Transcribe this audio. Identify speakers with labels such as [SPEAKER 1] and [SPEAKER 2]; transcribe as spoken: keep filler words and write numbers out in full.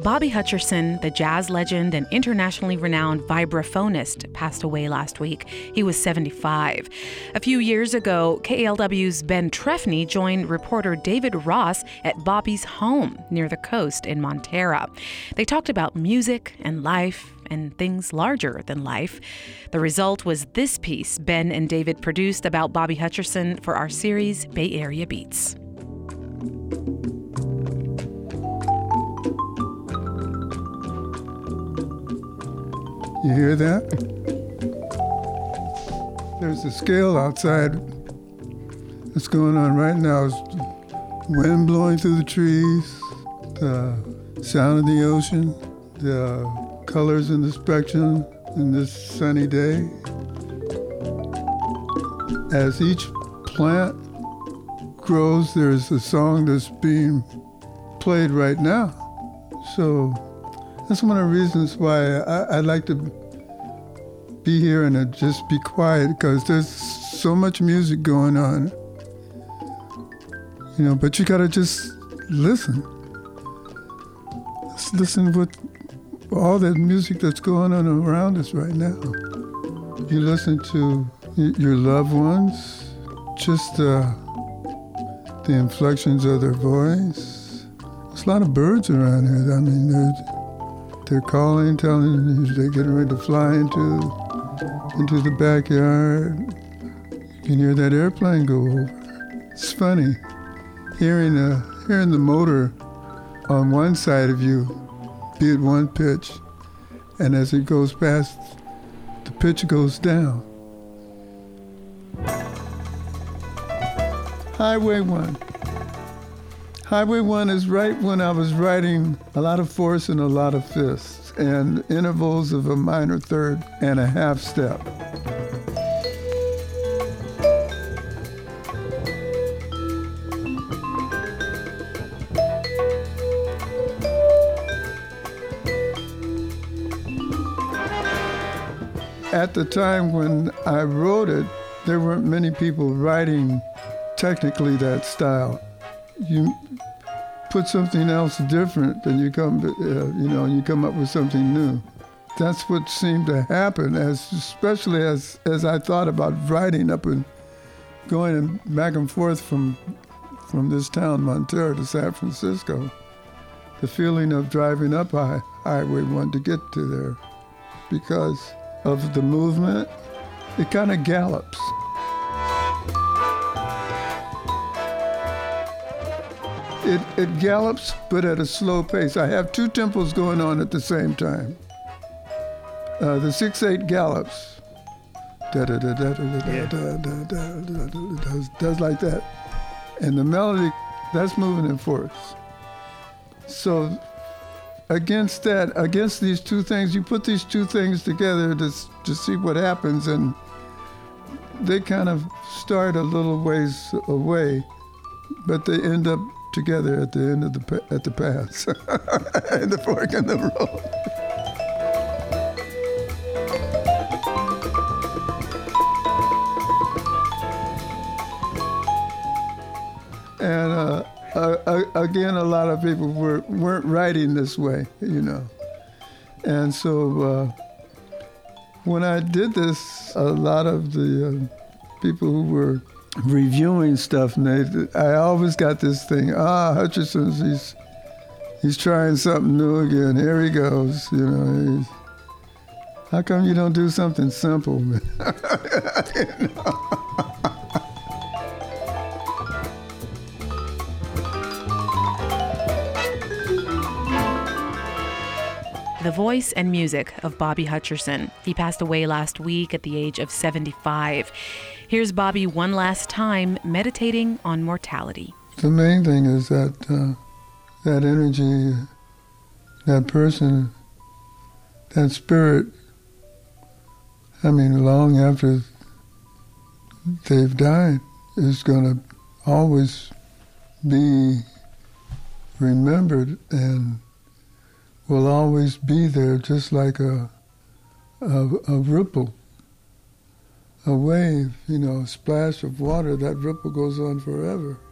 [SPEAKER 1] Bobby Hutcherson, the jazz legend and internationally renowned vibraphonist, passed away last week. He was seventy-five. A few years ago, K A L W's Ben Trefny joined reporter David Ross at Bobby's home near the coast in Montara. They talked about music and life and things larger than life. The result was this piece Ben and David produced about Bobby Hutcherson for our series, Bay Area Beats.
[SPEAKER 2] You hear that? There's a scale outside that's going on right now. It's wind blowing through the trees, the sound of the ocean, the colors in the spectrum in this sunny day. As each plant grows, there's a song that's being played right now. So that's one of the reasons why I, I like to be here and uh, just be quiet, because there's so much music going on, you know, but you gotta just listen. Just listen with all that music that's going on around us right now. You listen to y- your loved ones, just uh, the inflections of their voice. There's a lot of birds around here. I mean, they're They're calling, telling you they're getting ready to fly into into the backyard. You can hear that airplane go over. It's funny, hearing uh, hearing the motor on one side of you be at one pitch, and as it goes past, the pitch goes down. Highway one. Highway one is right when I was writing a lot of fourths and a lot of fifths, and intervals of a minor third and a half step. At the time when I wrote it, there weren't many people writing technically that style. You put something else different, then you come, uh, you know, you come up with something new. That's what seemed to happen, as especially as as I thought about writing up and going back and forth from from this town, Montara, to San Francisco. The feeling of driving up high, Highway one to get to there, because of the movement, it kind of gallops. It, it gallops, but at a slow pace. I have two tempos going on at the same time. Uh, the six eight gallops. Does, does like that. And the melody, that's moving in fourths. So against that, against these two things, you put these two things together to, to see what happens, and they kind of start a little ways away, but they end up together at the end of the at the pass, at the fork in the road. And uh, uh, again, a lot of people were weren't writing this way, you know, and so uh, when I did this, a lot of the uh, people who were reviewing stuff, and they, I always got this thing, ah, Hutcherson's, he's, he's trying something new again, here he goes, you know, he's, how come you don't do something simple? You know?
[SPEAKER 1] The voice and music of Bobby Hutcherson. He passed away last week at the age of seventy-five. Here's Bobby one last time meditating on mortality.
[SPEAKER 2] The main thing is that uh, that energy, that person, that spirit, I mean, long after they've died, is going to always be remembered and will always be there, just like a, a, a ripple, a wave, you know, a splash of water. That ripple goes on forever.